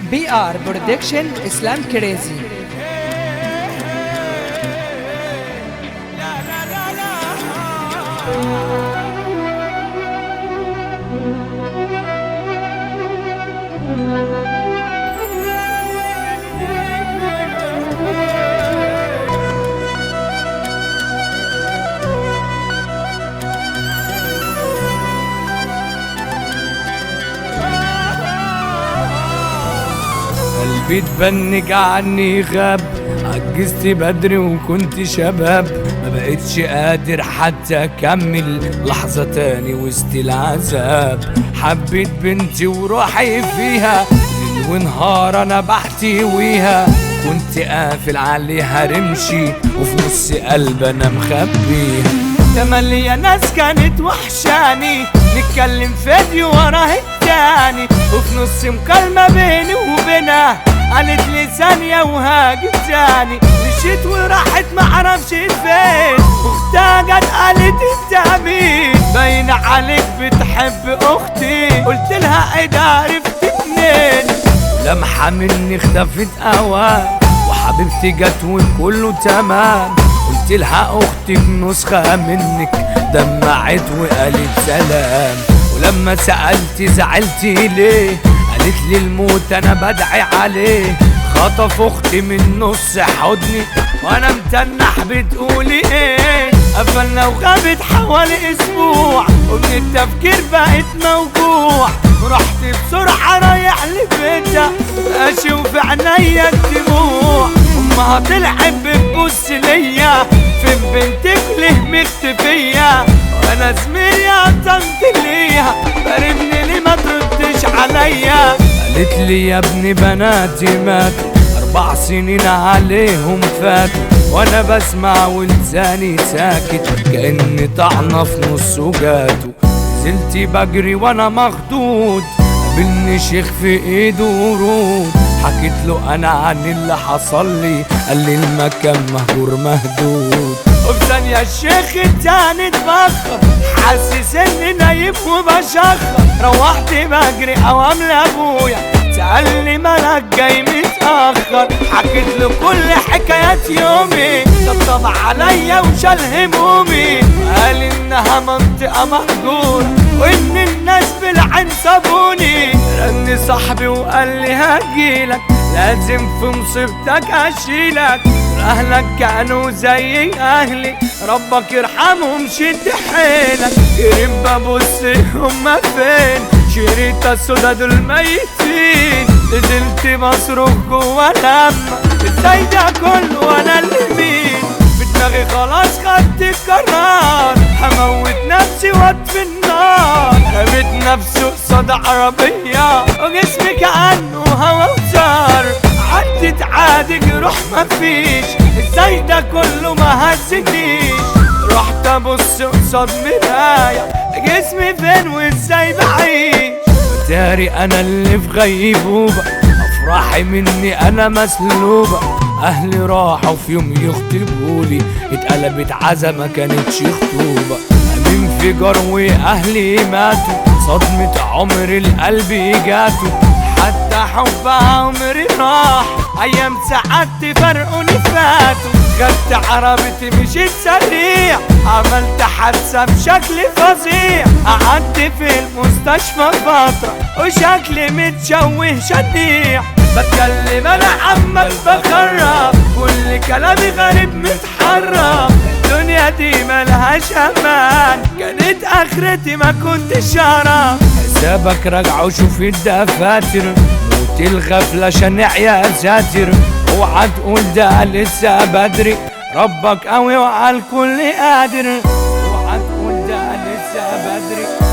BR Production Islam Crazy. قلبي اتبنج عني غاب، عجزت بدري وكنت شباب، ما بقتش قادر حتى اكمل لحظة تاني وسط العذاب. حبيت بنتي وروحي فيها، ليل ونهار انا بحتويها، كنت قافل عليها رمشي وفي نص قلب انا مخبيها. تملي ناس كانت وحشاني، نتكلم فيديو وراه التاني، وفي نص مكالمة بيني وبينها قالت لي ثانية وهاجي تاني. مشيت وراحت معرفش فين، واختها جت قالت انت مين، باين عليك بتحب اختي. قلت لها ايه ده عرفت منين، لمحة مني اختفت اوان، وحبيبتي جت وكله تمام. قلت لها اختك نسخة منك، دمعت وقالت سلام. ولما سألت زعلتي ليه، قالت لي الموت انا بدعي عليه. خطف اختي من نص حضني وانا متنح، بتقولي ايه؟ قفلنا وغابت حوالي اسبوع، ومن التفكير بقيت موجوع. رحت بسرعة رايح لبيتها، ماشي وفي عينيا الدموع. امها طلعت بتبص ليا، فين بنتك ليه مختفية؟ وانا زميلي عطمت ليها، قربني ليه ما تردش عليا؟ قالت لي يا ابني بناتي ماتوا، 4 سنين عليهم فاتوا، وانا بسمع ولساني ساكت كأني طعنة في نصه جاتو. نزلت بجري وانا مخدود، قابلني شيخ في ايده ورود، حكيت له انا عن اللي حصل لي، قال لي المكان مهجور مهدود. وفي ثانية الشيخ التاني اتبخر، حاسس اني نايم وبشخر. روحت بجري اوام لابويا، سألني مالك جاي متأخر. حكيت له كل حكايات يومي، طبطب عليا وشال همومي، وقال انها منطقة مهجورة وان الناس بالعين سابوني. رن صاحبي وقال لي هجيلك، لازم في مصيبتك اشيلك. اهلك كانوا زي اهلي، ربك يرحمهم شد حيلك. قريب ببص هما فين، شريطة السودا دول ميتين. نزلت بصرخ جوا لما ازاي ده كله وانا اللي مين. في دماغي خلاص خدت القرار، هموت نفسي واطفي النار. رميت نفسي قصاد عربية وجسمي كأنه هوا وزار. عدت عادي جروح مفيش، ازاي ده كله ما هزنيش. رحت ابص قصاد مراية، جسمي فين وازاي بعيش. داري انا اللي في غيبوبة، افراحي مني انا مسلوبة. اهلي راحوا في يوم يخطبولي، اتقلبت عزا ما كانتش خطوبة. امين في جروي اهلي ماتوا، صدمة عمر القلب جاتوا. حتى حب عمري راح، ايام سعادتي فرقوني فاتوا. خدت عربيتي مشيت سريع، عملت حادثة بشكل فظيع. قعدت في المستشفى فترة وشكلي متشوه شنيع. بتكلم انا عمال بخرب، كل كلامي غريب متحرك. الدنيا دي ملهاش امان، كانت اخرتي ما كنتش اعرف. حسابك راجع وشوف الدفاتر، موت الغفلة شنع يا ساتر. اوعى تقول ده لسه بدري، ربك قوي وعلى الكل قادر. اوعى تقول ده لسه بدري.